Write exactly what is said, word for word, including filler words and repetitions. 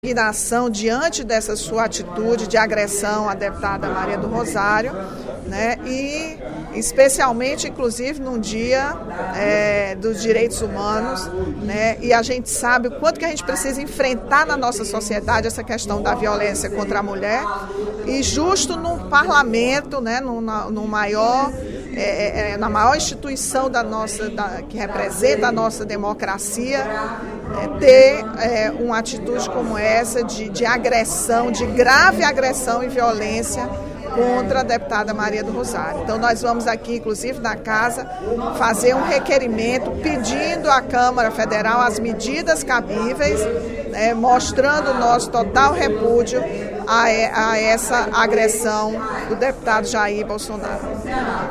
indignação diante dessa sua atitude de agressão à deputada Maria do Rosário, né, e especialmente, inclusive, num dia é, dos direitos humanos, né, e a gente sabe o quanto que a gente precisa enfrentar na nossa sociedade essa questão da violência contra a mulher, e justo num parlamento, né, no, no maior... É, é, na maior instituição da nossa, da, que representa a nossa democracia, é, ter é, uma atitude como essa de, de agressão, de grave agressão e violência contra a deputada Maria do Rosário. Então nós vamos aqui, inclusive na casa, fazer um requerimento pedindo à Câmara Federal as medidas cabíveis, né, mostrando o nosso total repúdio a, a essa agressão do deputado Jair Bolsonaro.